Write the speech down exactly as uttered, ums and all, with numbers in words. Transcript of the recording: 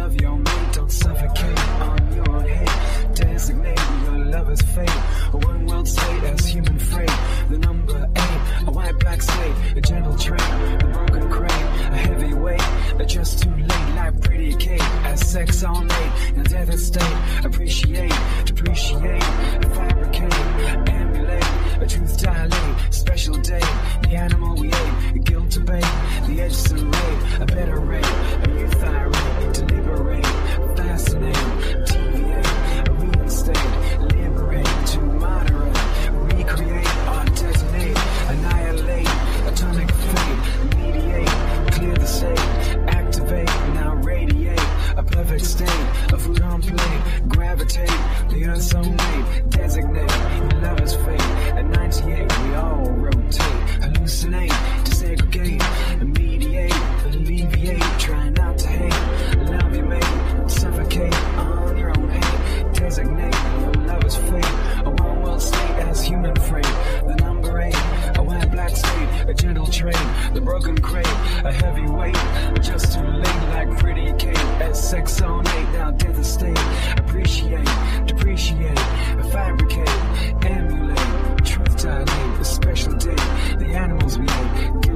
love your mate, don't suffocate on your own hate. Designate your lover's fate, a one world state as human freight. The number eight, a white black slate, a gentle train, the broken crate, a heavy weight, a just too late, like pretty Kate, as sex all night, and death at stake. Appreciate, depreciate, fabricate, emulate, a truth dilate, special day, the animal we ate, guilt debate, the edge serrate, a better rate, a new thyroid, deliberate, fascinate, deviate, a reinstate, liberate, to moderate, recreate, or detonate, annihilate, atomic fate, mediate, clear the state, activate, now radiate, a perfect state, a food on plate, gravitate, the earth's own weight, designate, lover's fate, at ninety-eight we all rotate, hallucinate, desegregate, mediate, alleviate, try not to hate, love your mate, suffocate on your own hate, designate, your lover's fate, a one world state as human freight, the number eight, a white black state, a gentle train, the broken crate, a heavy weight, just too late like pretty Kate, as sex on eight, now death estate, appreciate, depreciate, fabricate, emulate, truth dilate, a special day, the animals we ate,